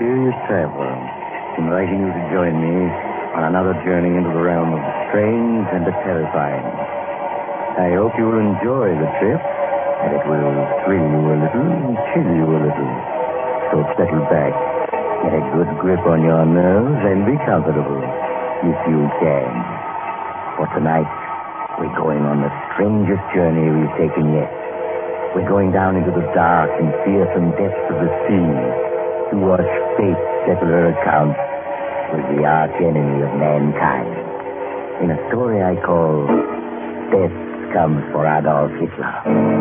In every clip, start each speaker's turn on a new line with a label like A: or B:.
A: mysterious traveler, inviting you to join me on another journey into the realm of the strange and the terrifying. I hope you will enjoy the trip, and it will thrill you a little and chill you a little. So settle back, get a good grip on your nerves, and be comfortable, if you can. For tonight, we're going on the strangest journey we've taken yet. We're going down into the dark and fearsome depths of the sea to watch fate settle her accounts with the arch enemy of mankind. In a story I call Death Comes for Adolf Hitler.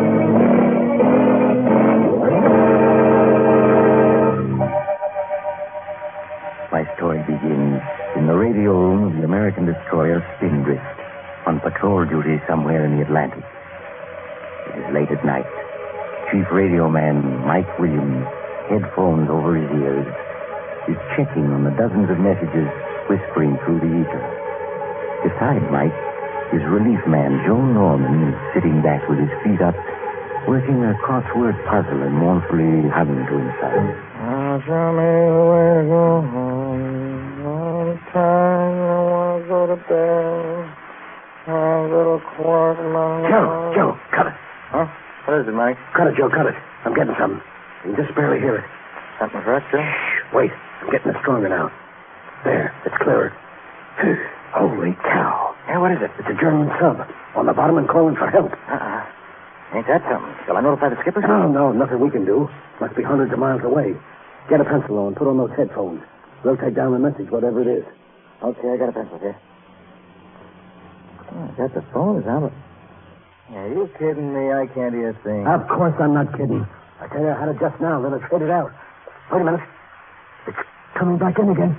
A: My story begins in the radio room of the American destroyer Spindrift, on patrol duty somewhere in the Atlantic. It is late at night. Chief radio man Mike Williams, headphones over his ears, is checking on the dozens of messages whispering through the ether. Beside Mike, his relief man, Joe Norman, is sitting back with his feet up, working a crossword puzzle and mournfully humming to himself.
B: Show me the way to go home. All the time I want to go to bed. A little quiet along.
C: Joe, cut it.
B: Huh? What is it, Mike?
C: Cut it, Joe, cut it. I'm getting something. You can just barely hear it.
B: Something hurt, Joe?
C: Shh, wait. I'm getting it stronger now. There, it's clearer. Holy cow.
B: Yeah, what is it?
C: It's a German sub. On the bottom and calling for help.
B: Ain't that something? Shall I notify the skipper?
C: No, nothing we can do. Must be hundreds of miles away. Get a pencil and put on those headphones. We'll take down the message, whatever it is.
B: Okay, I got a pencil here. Oh, I got the phone, is that it? Are you kidding me? I can't hear a thing.
C: Of course I'm not kidding. I tell you, I had it just now, then it faded out. Wait a minute. It's coming back in again.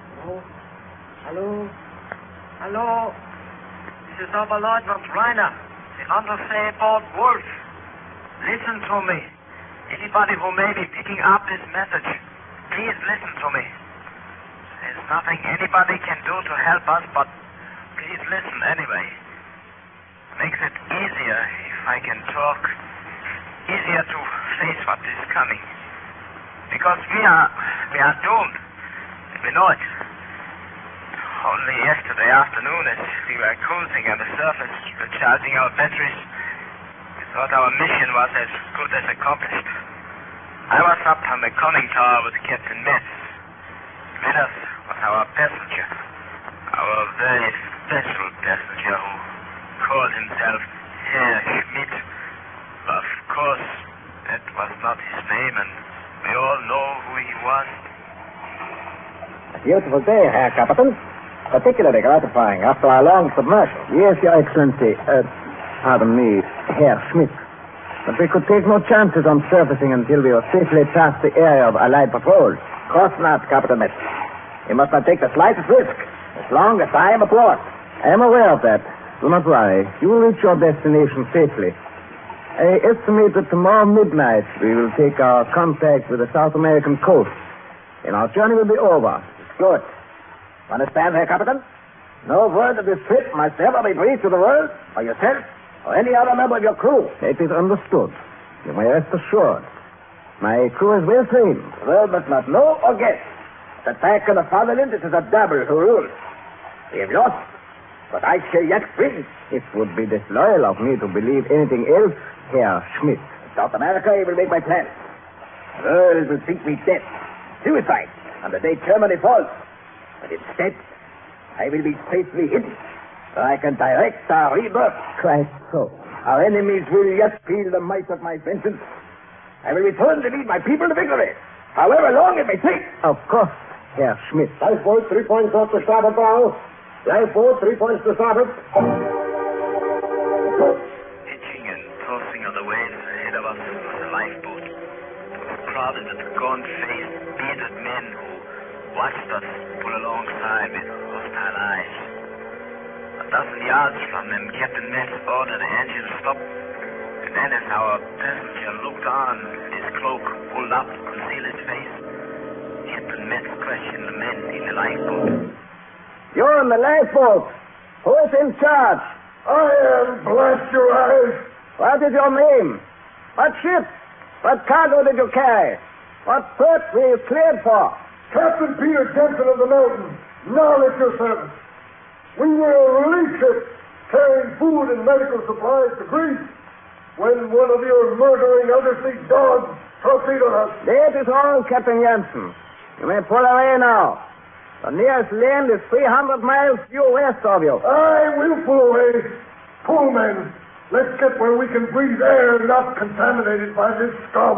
D: Hello? This is Oberleutnant Reiner, the undersea boat Wolf. Listen to me. Anybody who may be picking up this message, please listen to me. There's nothing anybody can do to help us, but please listen anyway. Makes it easier if I can talk. Easier to face what is coming. Because we are doomed. We know it. Only yesterday afternoon, as we were cruising on the surface, recharging our batteries, we thought our mission was as good as accomplished. I was up on the conning tower with Captain Metz. With us was our passenger, our very special passenger who called himself Herr Schmidt. Of course, that was not his name, and we all know who he was.
B: A beautiful day, Herr Captain. Particularly gratifying after our long submersion.
E: Yes, Your Excellency. Pardon me, Herr Schmidt. But we could take no chances on surfacing until we were safely past the area of Allied patrols.
B: Of course not, Captain Metz. You must not take the slightest risk, as long as I am aboard.
E: I am aware of that. Do not worry. You will reach your destination safely. I estimate that tomorrow midnight we will take our contact with the South American coast, and our journey will be over.
B: Good. Understand, Herr Captain? No word of this trip must ever be breathed to the world, or yourself, or any other member of your crew.
E: It is understood. You may rest assured. My crew is well trained.
B: Well, but not know or guess that back in the fatherland it is a devil who rules. We have lost, but I shall yet win.
E: It would be disloyal of me to believe anything else, Herr Schmidt.
B: In South America, I will make my plans. The world will think me dead, suicide, on the day Germany falls. But instead, I will be safely hidden, so I can direct our rebirth.
E: Quite so.
B: Our enemies will yet feel the might of my vengeance. I will return to lead my people to victory, however long it may take.
E: Of course, Herr Schmidt.
C: Lifeboat, 3 points off the starboard bow. Lifeboat, 3 points to starboard.
D: Pitching and tossing on the waves ahead of us was a lifeboat. It was crowded with gaunt-faced, bearded men who watched us pull alongside with hostile eyes. A dozen yards from them, Captain Metz ordered the engine to stop. And then as our passenger looked on, his cloak pulled up to conceal his face, Captain Metz questioned the men in the lifeboat.
E: You're in the lifeboat. Who is in charge?
C: I am, bless your eyes.
E: What is your name? What ship? What cargo did you carry? What port were you cleared for?
F: Captain Peter Jensen of the Mountain, now at your service. We were a relief ship carrying food and medical supplies to Greece when one of your murdering undersea dogs torpedoed us.
E: That is all, Captain Jensen. You may pull away now. The nearest land is 300 miles due west of you.
F: I will pull away. Pull, men. Let's get where we can breathe air not contaminated by this scum.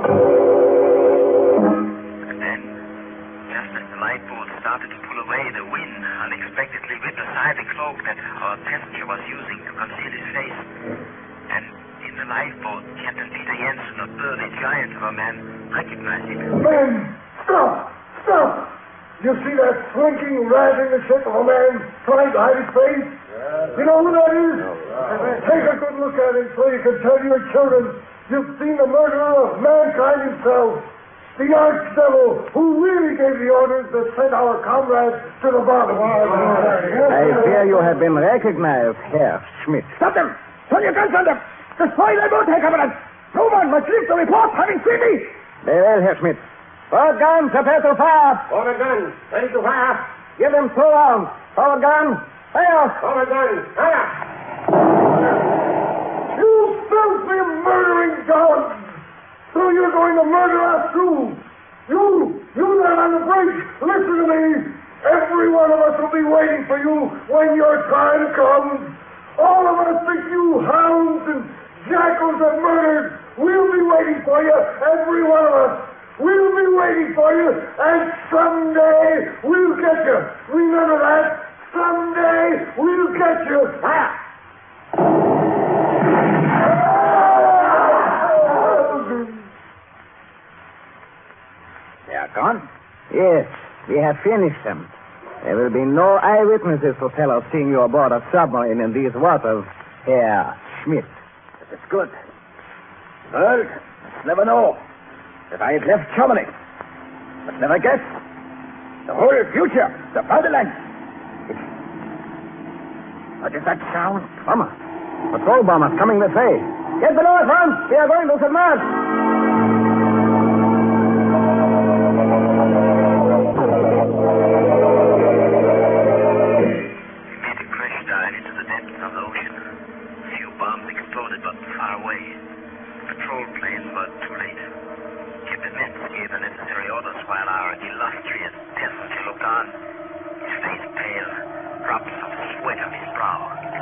D: And then, just as the lifeboat started to pull away, the wind unexpectedly ripped aside the cloak that our passenger was using to conceal his face. And in the lifeboat, Captain Peter Jensen, a burly giant of a man, recognized him.
F: Men, stop! Stop! You see that slinking rat in the ship of a man trying to hide his face? You know who that is? Take a good look at him so you can tell your children you've seen the murderer of mankind himself. The archdevil who really gave the orders that sent our comrades to the bottom.
E: I fear you have been recognized, Herr Schmidt.
B: Stop them! Turn your guns on them! Destroy their boat, Herr Commandant! No one must leave the report having seen me!
E: Very well, Herr Schmidt. Forward gun, prepare to fire.
B: Forward gun, ready to fire.
E: Give them 2 rounds. Forward gun, fire.
B: Forward gun, fire.
F: You filthy murdering dogs! So you're going to murder us too? You there on the bridge, listen to me. Every one of us will be waiting for you when your time comes. All of us think you hounds and jackals have murdered. We'll be waiting for you, every one of us. We'll be waiting for you, and someday we'll get you. Remember that. Someday we'll get you. Ah!
E: They are gone? Yes, we have finished them. There will be no eyewitnesses to tell of seeing you aboard a submarine in these waters, Herr Schmidt.
B: That's good. Well, let's never know. If I had left Germany, but never guess. The whole future, the fatherland. What is that sound?
E: Bomber. Patrol bombers coming this way. Get below at once. We are going to submerge.
D: We made a crash dive into the depths of the ocean. A few bombs exploded, but far away. Patrol planes were too late. Captain Metz gave the necessary orders while our illustrious passenger looked on, his face pale, drops of sweat on his brow.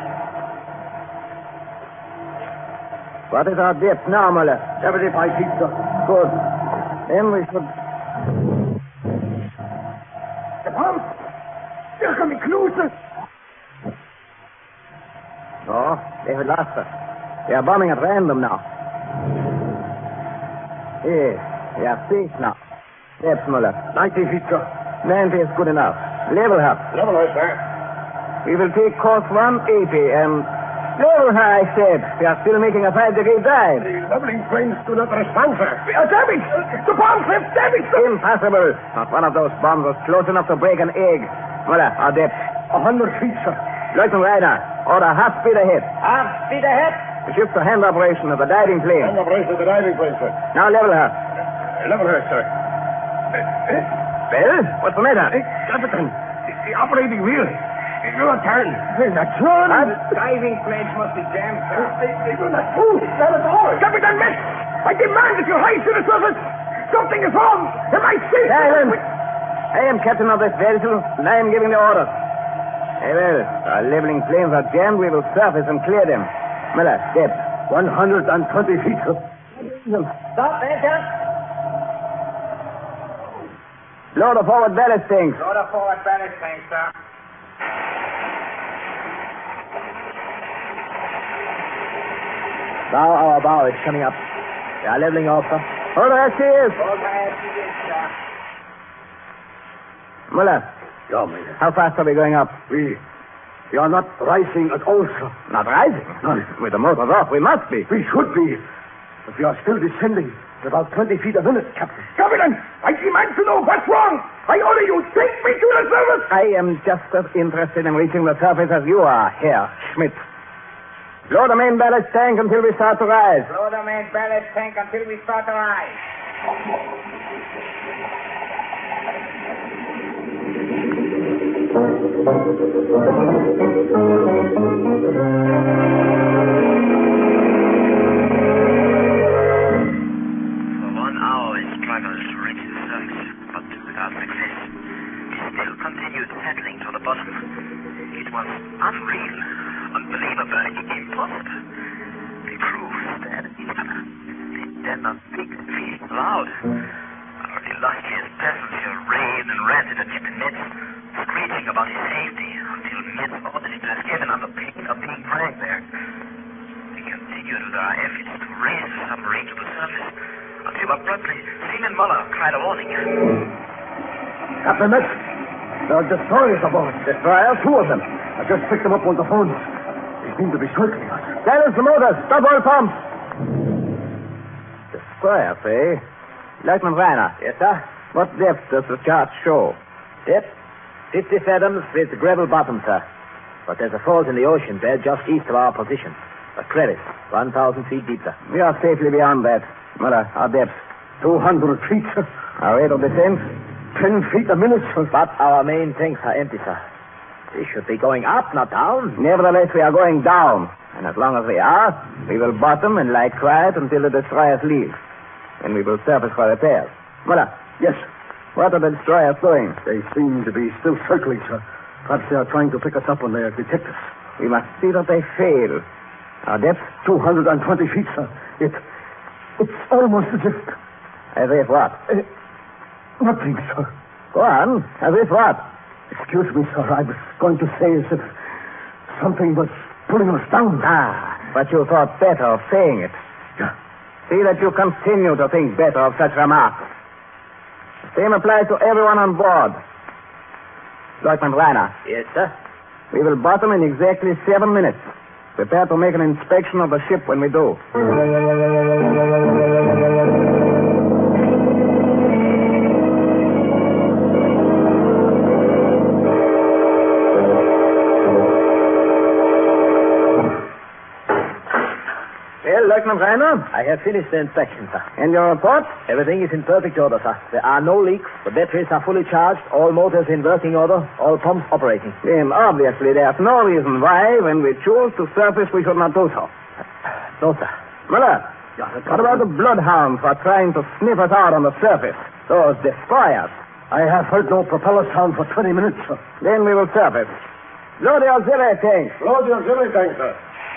E: What is our depth now, Muller?
C: 75 feet, sir.
E: Good. Then we should...
B: The bombs! They're coming closer!
E: No, they have lost us. They are bombing at random now. Yes, we are safe now. Depth, Muller.
C: 90 feet, sir.
E: 90 is good enough. Level her.
B: Level her, sir.
E: We will take course 180 and... Level her, I said. We are still making a 5-degree dive.
F: The leveling planes do not respond, sir.
B: We are damaged! The bombs have damaged us!
E: Impossible. Not one of those bombs was close enough to break an egg. Muller, our depth.
F: 100 feet, sir.
E: Lieutenant Ryder, order half speed ahead.
B: Half speed ahead.
E: The ship's the hand operation of the diving plane.
F: Hand operation of the diving plane, sir.
E: Now level her.
F: Level her, sir.
E: Well, what's the matter?
F: Captain, the operating wheel. It will not turn.
B: That's wrong.
E: Diving planes must be jammed, sir.
F: They will not move. Not at all.
B: Captain Metz, I demand that you rise to the surface. Something is wrong. Am I safe?
E: Silence. I am captain of this vessel, and I am giving the orders. Very well. Our leveling planes are jammed. We will surface and clear them. Miller, depth.
C: 120 feet, sir.
B: Stop, engine.
E: Blow the forward ballast tanks.
B: Load the forward ballast tank, sir.
C: Now our bow is coming up. They are leveling off, sir.
E: Hold her as she is.
B: Hold her as she is, sir.
E: Muller,
C: Yeah, Major.
E: how fast are we going up?
C: We are not rising at all, sir.
E: Not rising.
C: No.
E: With the motors off, we must be.
C: We should be. But we are still descending at about 20 feet a minute, Captain.
B: Captain, I demand to know what's wrong. I order you, take me to the surface.
E: I am just as interested in reaching the surface as you are, Herr Schmidt. Blow the main ballast tank until we start to rise.
B: Blow the main ballast tank until we start to rise.
D: 1 hour we struggled to reach the surface, but without success. We still continued paddling to the bottom. It was unreal, unbelievable, impossible. The crew stared at each other. They did not speak, feeling loud. Our illustrious passenger raved and ranted at Captain Metz, screeching about his safety until Metz ordered him to escape under pain of being dragged there. We continued with our efforts to raise the submarine to the surface until abruptly Seaman Muller cried a warning.
C: Captain Metz, there are destroyers aboard.
E: Destroyers? 2 of them.
C: I just picked them up on the phone. They seem to be circling us.
E: Silence the motors. Stop all pumps. Destroyers, eh? Lieutenant Reiner.
B: Yes, sir?
E: What depth does the chart show?
B: Depth? 50 fathoms with gravel bottom, sir. But there's a fault in the ocean bed just east of our position. A crevice, 1,000 feet deep, sir.
E: We are safely beyond that. Muller, our depth.
C: 200 feet, sir.
E: Our rate of descent?
C: 10 feet a minute, sir.
B: But our main tanks are empty, sir. We should be going up, not down.
E: Nevertheless, we are going down. And as long as we are, we will bottom and lie quiet until the destroyers leave. Then we will surface for repairs. Muller.
C: Yes.
E: What are the destroyers doing?
C: They seem to be still circling, sir. Perhaps they are trying to pick us up when they detect us.
E: We must see that they fail. Our depth?
C: 220 feet, sir. It's almost as if...
E: As if what?
C: Nothing, sir.
E: Go on. As if what?
C: Excuse me, sir. I was going to say as if something was pulling us down.
E: Ah, but you thought better of saying it.
C: Yeah.
E: See that you continue to think better of such remarks. The same applies to everyone on board. Lieutenant Reiner.
B: Yes, sir?
E: We will bottom in exactly 7 minutes. Prepare to make an inspection of the ship when we do. Well, Lieutenant Reiner?
B: I have finished the inspection, sir.
E: And your report?
B: Everything is in perfect order, sir. There are no leaks. The batteries are fully charged. All motors in working order. All pumps operating.
E: Then obviously there's no reason why, when we choose to surface, we should not do so.
B: No, sir.
E: Muller, what about the bloodhounds for trying to sniff us out on the surface? Those destroyers.
C: I have heard no propeller sound for 20 minutes, sir.
E: Then we will surface. Load the auxiliary tank.
F: Load the auxiliary tank, sir.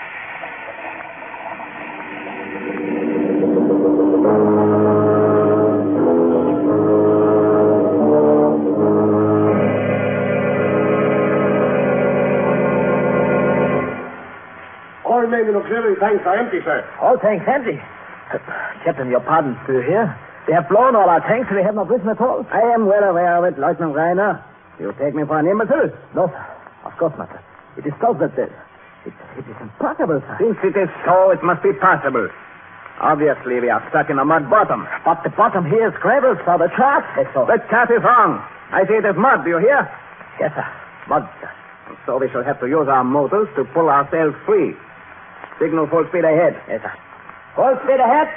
F: All remaining auxiliary tanks are empty, sir.
B: All tanks empty. Captain, your pardon. Do you hear? They have blown all our tanks and we have not risen at all.
E: I am well aware of it, Lieutenant Reiner. You take me for an imbecile?
B: No, sir. Of course not, sir. It is thought that it is impossible, sir.
E: Since it is so, it must be possible. Obviously, we are stuck in a mud bottom.
B: But the bottom here is gravel, sir. The chart says so.
E: The chart is wrong. I say it is mud, do you hear?
B: Yes, sir. Mud, sir.
E: And so we shall have to use our motors to pull ourselves free. Signal full speed ahead.
B: Yes, sir. Full speed ahead.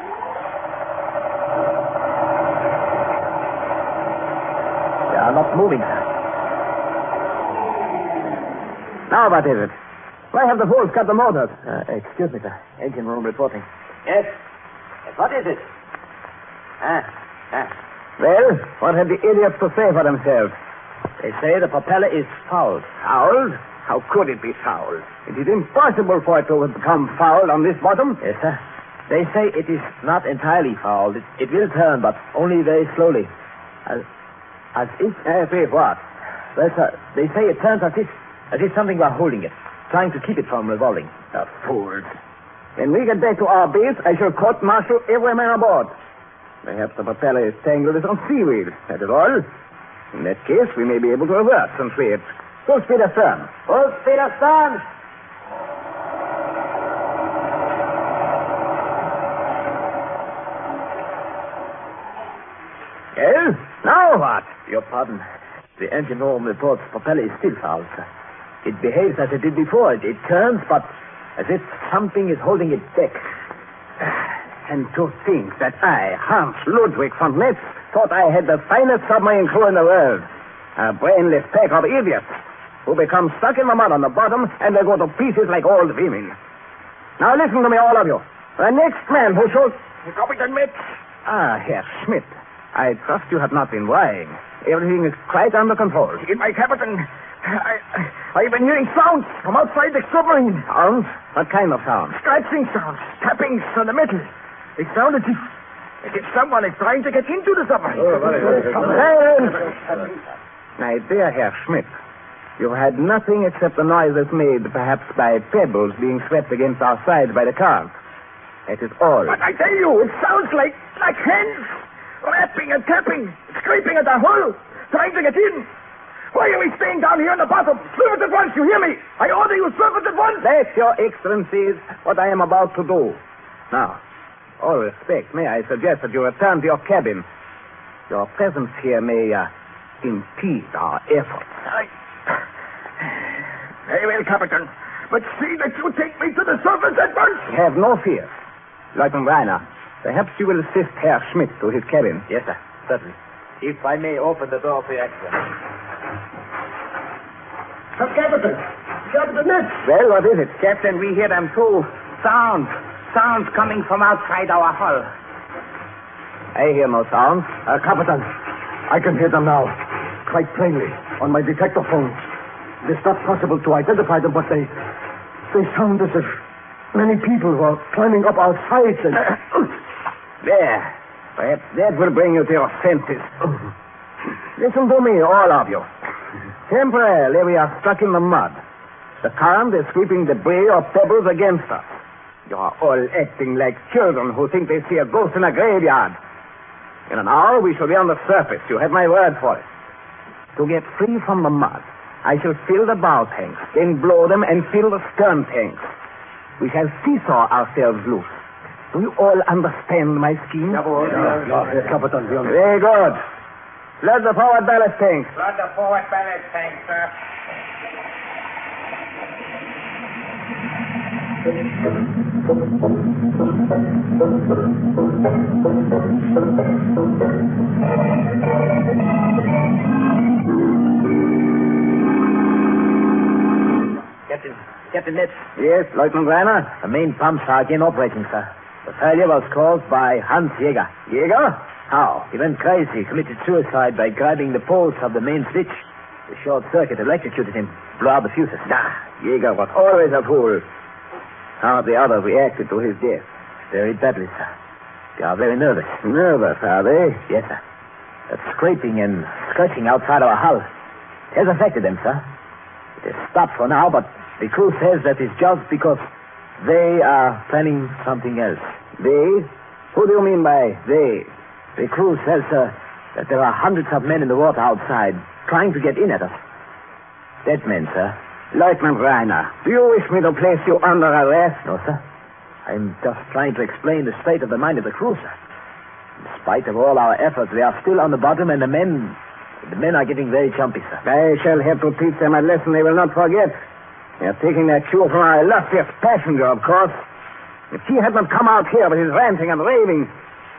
B: They are not moving, sir.
E: Now what is it? Why have the fools cut the motors?
B: Excuse me, sir. Engine room reporting. Yes. What is it?
E: Well, what have the idiots to say for themselves?
B: They say the propeller is fouled.
E: Fouled? How could it be fouled? It is impossible for it to become fouled on this bottom.
B: Yes, sir. They say it is not entirely fouled. It will turn, but only very slowly. As if...
E: As if what?
B: Well, sir, they say it turns as if something were holding it, trying to keep it from revolving.
E: The fools. When we get back to our base, I shall court-martial every man aboard. Perhaps the propeller is tangled with some seaweed. That is all. In that case, we may be able to reverse and free it. Full speed astern.
B: Full speed astern.
E: Well, now what?
B: Your pardon. The engine room reports propeller is still fouled, sir. It behaves as it did before. It turns, but as if something is holding it back.
E: And to think that I, Hans Ludwig von Metz, thought I had the finest submarine crew in the world. A brainless pack of idiots who become stuck in the mud on the bottom and they go to pieces like old women. Now listen to me, all of you. The next man who shows...
B: Captain Mitz.
E: Ah, Herr Schmidt. I trust you have not been lying. Everything is quite under control.
B: My captain, I've been hearing sounds from outside the submarine.
E: Sounds? What kind of sounds?
B: Scratching sounds, tappings on the metal. It sounded as if someone is trying to get into the submarine.
E: My dear Herr Schmidt, you had nothing except the noises made perhaps by pebbles being swept against our sides by the current. That is all.
B: But I tell you, it sounds like hands rapping and tapping, scraping at the hull, trying to get in. Why are we staying down here on the bottom? Swim it at once, you hear me? I order you swim it at once.
E: That, Your Excellencies, what I am about to do. Now, all respect, may I suggest that you return to your cabin. Your presence here may impede our efforts.
B: Very well, Captain. But see that you take me to the surface at once.
E: Have no fear. Lieutenant Reiner, perhaps you will assist Herr Schmidt to his cabin.
A: Yes, sir. Certainly. If I may open the door for your Excellency.
B: Captain Mitz.
E: Well, what is it?
A: Captain, we hear them too. Sounds coming from outside our hull.
E: I hear no sounds.
C: Captain, I can hear them now. Quite plainly. On my detector phone. It is not possible to identify them, but they sound as if many people were climbing up our sides and...
E: There. Perhaps that will bring you to your senses. Listen to me, all of you. Temporarily, we are stuck in the mud. The current is sweeping debris or pebbles against us. You are all acting like children who think they see a ghost in a graveyard. In an hour, we shall be on the surface. You have my word for it. To get free from the mud, I shall fill the bow tanks, then blow them and fill the stern tanks. We shall seesaw ourselves loose. Do you all understand my scheme?
C: Captain,
E: Very good. Flood the forward ballast tanks.
D: Flood the forward ballast tank, sir.
A: Captain Mitz.
E: Yes, Lieutenant Reiner?
A: The main pumps are again operating, sir. The failure was caused by Hans Jäger.
E: Jäger?
A: How? He went crazy, committed suicide by grabbing the poles of the main switch. The short circuit electrocuted him, blew out the fuses.
E: Jäger was always a fool. How have the others reacted to his death?
A: Very badly, sir. They are very nervous.
E: Nervous, are they?
A: Yes, sir. That scraping and scratching outside our hull has affected them, sir. It has stopped for now, but the crew says that it's just because they are planning something else.
E: They? Who do you mean by they?
A: The crew says, sir, that there are hundreds of men in the water outside trying to get in at us. Dead men, sir.
E: Lieutenant Reiner, do you wish me to place you under arrest?
A: No, sir. I'm just trying to explain the state of the mind of the crew, sir. In spite of all our efforts, they are still on the bottom, and the men are getting very jumpy, sir.
E: I shall have to teach them a lesson they will not forget. They are taking their cue from our illustrious passenger, of course. If he had not come out here with his ranting and raving...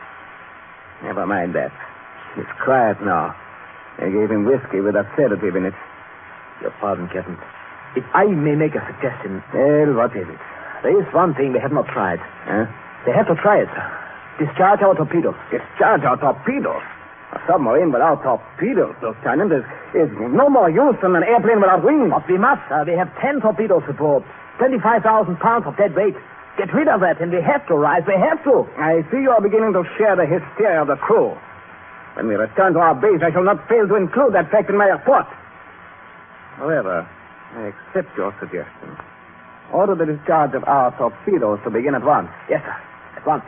E: Never mind that. It's quiet now. I gave him whiskey with a sedative in it.
A: Your pardon, Captain. If I may make a suggestion...
E: Well, what is it?
A: There is one thing they have not tried.
E: Huh?
A: They have to try it, sir. Discharge our torpedoes.
E: Discharge our torpedoes? A submarine without torpedoes, Lieutenant, is no more use than an airplane without wings.
A: But we must, sir. We have 10 torpedoes aboard. 25,000 pounds of dead weight. Get rid of that, and we have to rise. We have to.
E: I see you are beginning to share the hysteria of the crew. When we return to our base, I shall not fail to include that fact in my report. However, I accept your suggestion. Order the discharge of our torpedoes to begin at once.
A: Yes, sir. At once.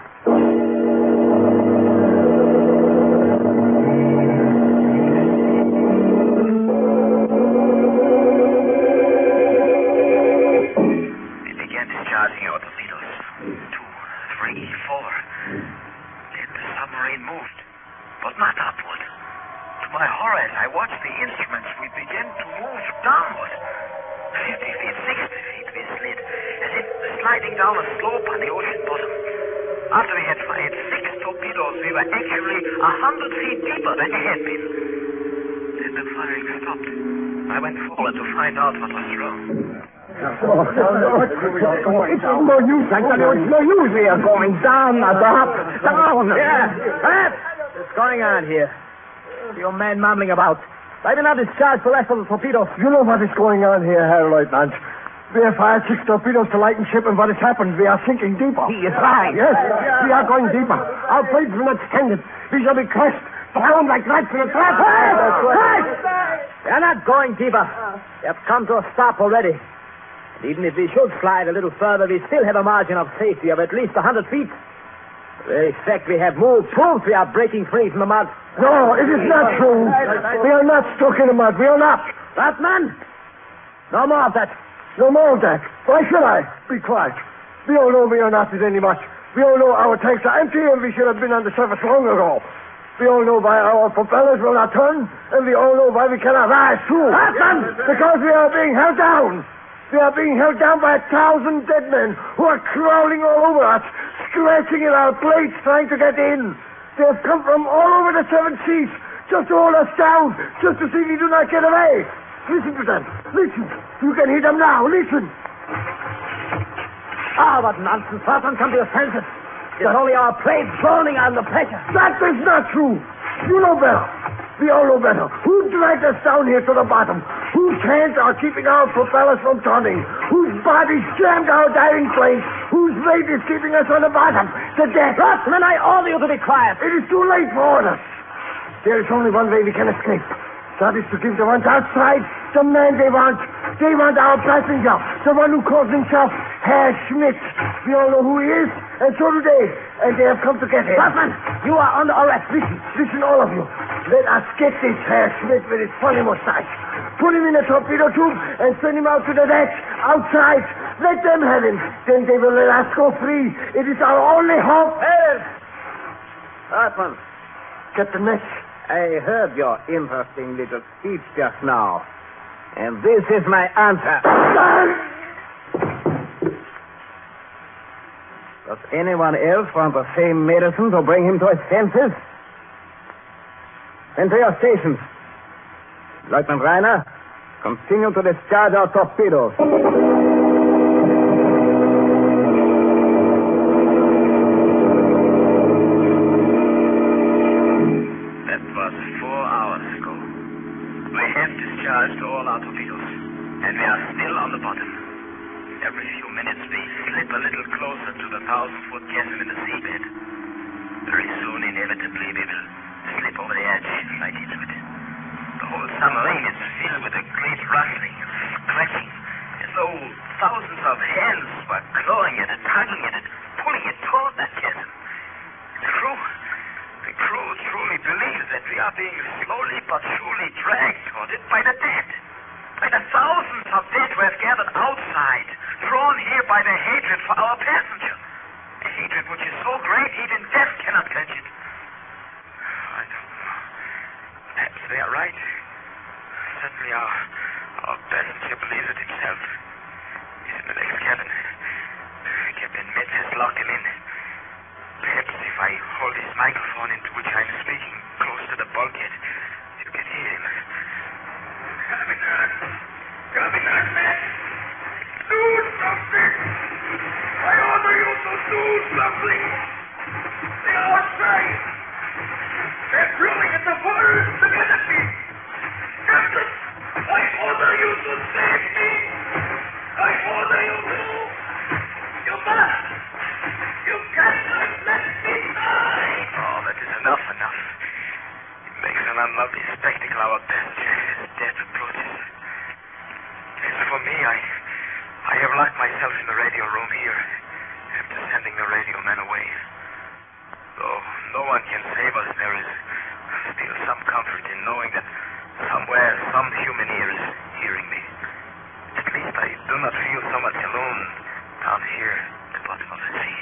D: Down a slope on the ocean bottom. After we had fired 6 torpedoes, we were actually 100 feet deeper than we had been. Then the the firing stopped. I went forward to find out what was wrong.
C: It's no use, I tell you. It's no use. We are going down, down.
E: Yeah. What? What's going on here? Your man mumbling about. Why did not discharge the rest of the torpedoes?
C: You know what is going on here, Herr Lieutenant. We have fired 6 torpedoes to lighten ship, and what has happened? We are sinking deeper.
E: He is right.
C: Yes, we are going deeper. Our blades will not stand it. We shall be crushed, drowned like rats in a trap.
E: We are not going deeper. We have come to a stop already. And even if we should slide a little further, we still have a margin of safety of at least 100 feet. The very fact we have moved proves we are breaking free from the mud.
C: No, it is not true. We are not stuck in the mud. We are not.
E: That man? No more of that.
C: No more of that. Why should I? Be quiet. We all know we are not at any much. We all know our tanks are empty and we should have been on the surface long ago. We all know why our propellers will not turn, and we all know why we cannot rise too. Because we are being held down. We are being held down by 1,000 dead men who are crawling all over us, scratching at our plates, trying to get in. They have come from all over the 7 seas just to hold us down, just to see we do not get away. Listen to them. Listen. You can hear them now. Listen.
E: What nonsense. Farson, come to your senses. It's only our planes groaning under pressure.
C: That is not true. You know better. We all know better. Who dragged us down here to the bottom? Whose hands are keeping our propellers from turning? Whose bodies jammed our diving planes? Whose weight is keeping us on the bottom? The death.
E: Rossman, I order you to be quiet.
C: It is too late for orders. There is only one way we can escape. That is to give the ones outside the man they want. They want our passenger, the one who calls himself Herr Schmidt. We all know who he is, and so do they. And they have come to get him.
E: Rossman, you are under arrest.
C: Listen, all of you. Let us get this Herr Schmidt with his funny mustache. Put him in a torpedo tube and send him out to the deck, outside. Let them have him. Then they will let us go free. It is our only hope.
E: Rossman.
C: Captain Metz.
E: I heard your interesting little speech just now. And this is my answer. Does anyone else want the same medicine to bring him to his senses? Then to your stations. Lieutenant Reiner, continue to discharge our torpedoes.
D: That was 4 hours ago. We have discharged all our torpedoes, and we are still on the bottom. Every few minutes we slip a little closer to the 1,000-foot chasm in the seabed. Very soon, inevitably, we will slip over the edge right into it. The whole submarine is filled with a great rustling and scratching, as though thousands of hands were clawing at it, tugging at it, pulling it toward that chasm. The crew truly believes that we are being slowly but surely dragged toward it by the dead. By the thousands of dead who have gathered outside, drawn here by their hatred for our passenger. A hatred which is so great even death cannot quench it. I don't know. Perhaps they are right. Certainly our passenger believes it himself. He's in the next cabin. Captain Metz has locked him in. Perhaps if I hold his microphone into which I'm speaking close to the bulkhead, you can hear him. Commandant Metz! Do something! I order you to do something! They are outside! They're blowing at the fires to get at me! Captain, I order you to save me! I order you to! You must! You cannot let me die! Oh, that is enough. It makes an unlovely spectacle our passenger as death approaches. As for me, I have locked myself in the radio room here after sending the radio men away. Though no one can save us, there is still some comfort in knowing that somewhere some human ear is hearing me. At least I do not feel so much alone down here at the bottom of the sea.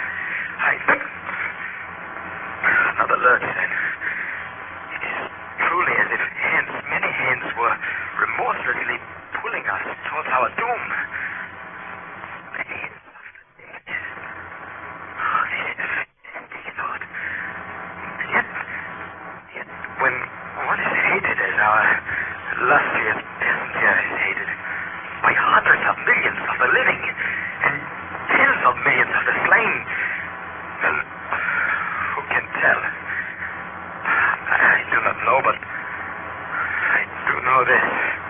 D: Another lurch then. It is truly as if many hands were remorselessly pulling us towards our doom. The hands of the dead. Oh, this is a fantastic thought. Yet when one is hated as our of millions of the slain. Well, who can tell? I do not know, but I do know this.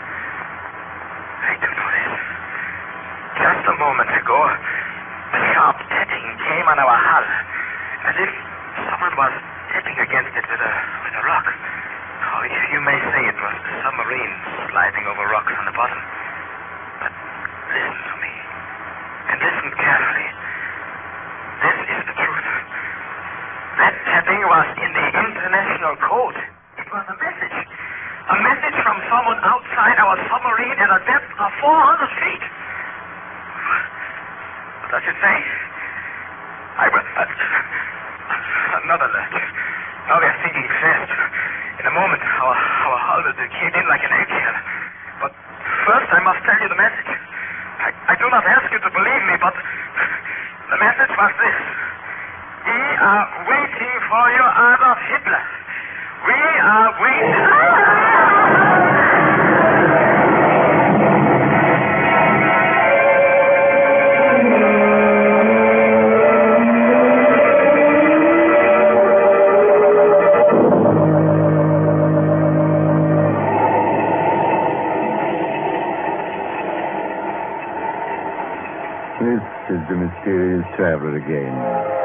D: Just a moment ago, a sharp tapping came on our hull, as if someone was tapping against it with a rock. Oh, you may say it was the submarine sliding over rocks on the bottom. But listen to me, and listen carefully. This is the truth. That tapping was in the international code. It was a message. A message from someone outside our submarine at a depth of 400 feet. What does it say? Another lurch. Now we are sinking fast. In a moment, our hull will cave in like an eggshell. But first, I must tell you the message. I do not ask you to believe me, but the message was this. We are waiting for you, Adolf Hitler. We are waiting...
A: This is the mysterious traveler again.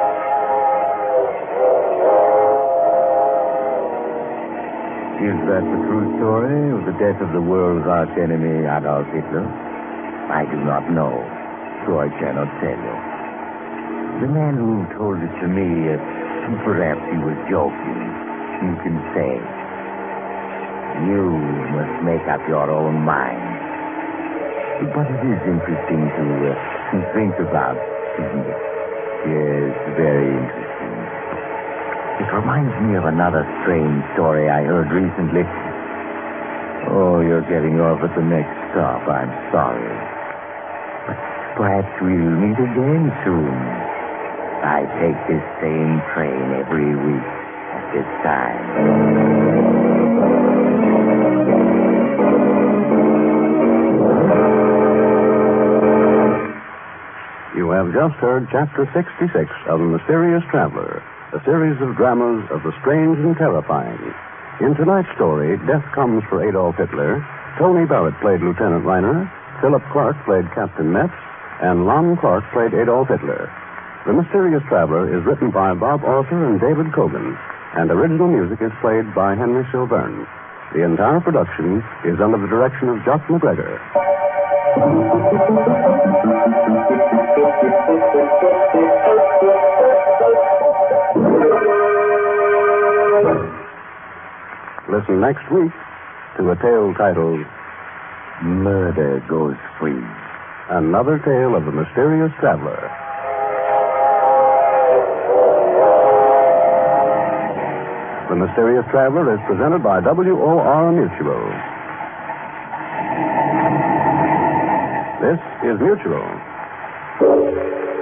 A: Is that the true story of the death of the world's arch enemy, Adolf Hitler? I do not know, so I cannot tell you. The man who told it to me, perhaps he was joking. You can say. You must make up your own mind. But it is interesting to think about, isn't it? Yes, very interesting. It reminds me of another strange story I heard recently. Oh, you're getting off at the next stop. I'm sorry. But perhaps we'll meet again soon. I take this same train every week at this time.
G: You have just heard Chapter 66 of The Mysterious Traveler, a series of dramas of the strange and terrifying. In tonight's story, Death Comes for Adolf Hitler. Tony Barrett played Lieutenant Reiner, Philip Clark played Captain Metz, and Lon Clark played Adolf Hitler. The Mysterious Traveler is written by Bob Arthur and David Cogan, and original music is played by Henry Silverne. The entire production is under the direction of Jock McGregor. Listen next week to a tale titled
A: Murder Goes Free.
G: Another tale of the mysterious traveler. The Mysterious Traveler is presented by WOR Mutual. This is Mutual.